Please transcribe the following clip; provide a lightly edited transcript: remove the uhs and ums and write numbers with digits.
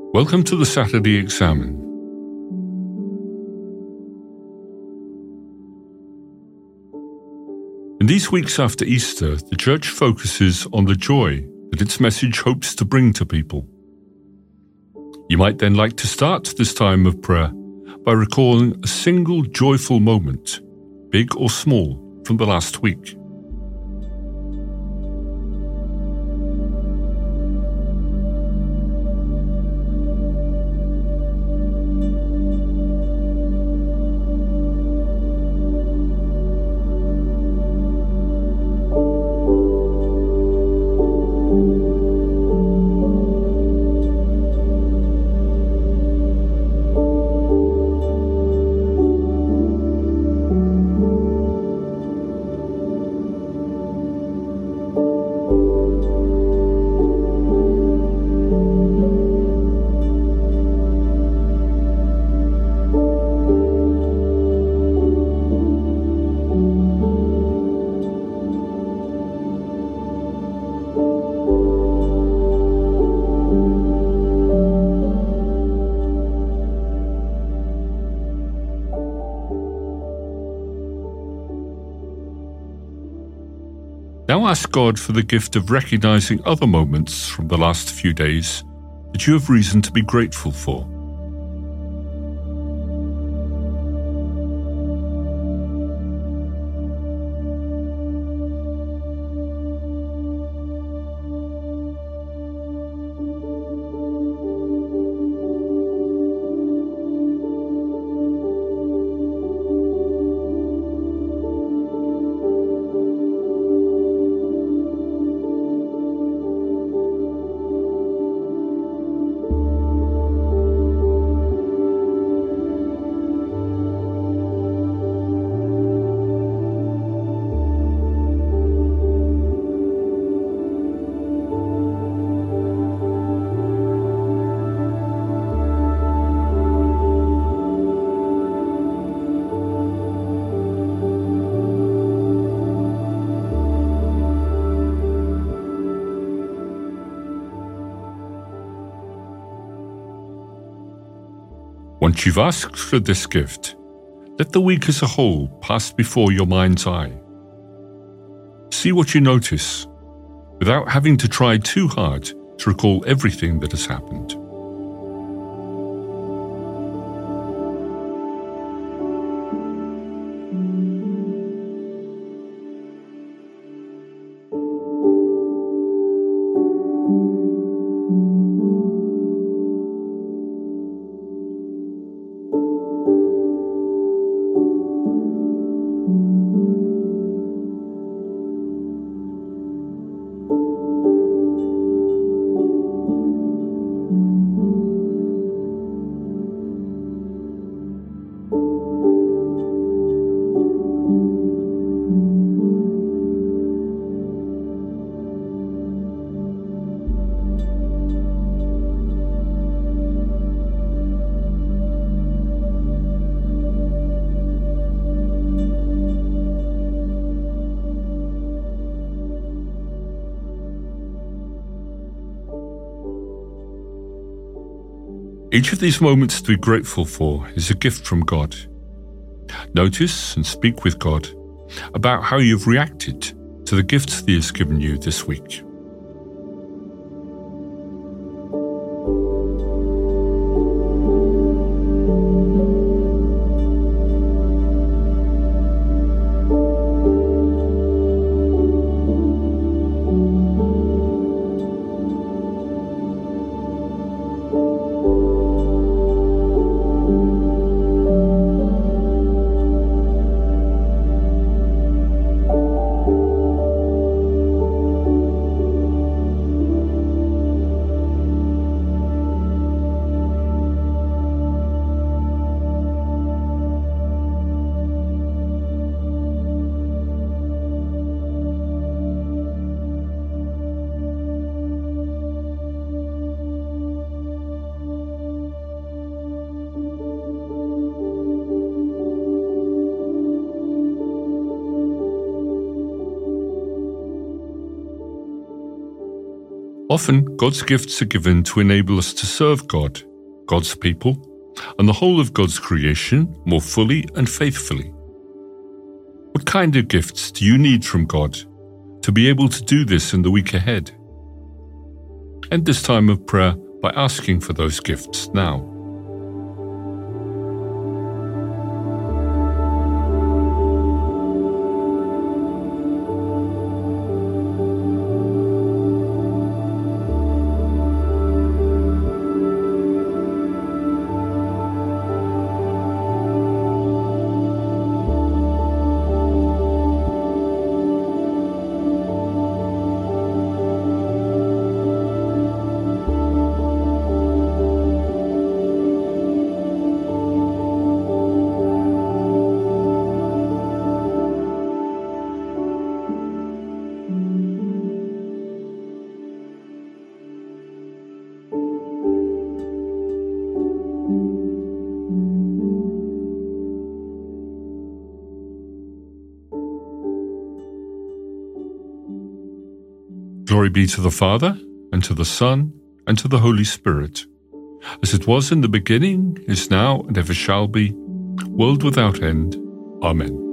Welcome to the Saturday Examen. In these weeks after Easter, the Church focuses on the joy that its message hopes to bring to people. You might then like to start this time of prayer by recalling a single joyful moment, big or small, from the last week. Now ask God for the gift of recognizing other moments from the last few days that you have reason to be grateful for. Once you've asked for this gift, let the week as a whole pass before your mind's eye. See what you notice, without having to try too hard to recall everything that has happened. Each of these moments to be grateful for is a gift from God. Notice and speak with God about how you've reacted to the gifts that He has given you this week. Often, God's gifts are given to enable us to serve God, God's people, and the whole of God's creation more fully and faithfully. What kind of gifts do you need from God to be able to do this in the week ahead? End this time of prayer by asking for those gifts now. Glory be to the Father, and to the Son, and to the Holy Spirit, as it was in the beginning, is now, and ever shall be, world without end. Amen.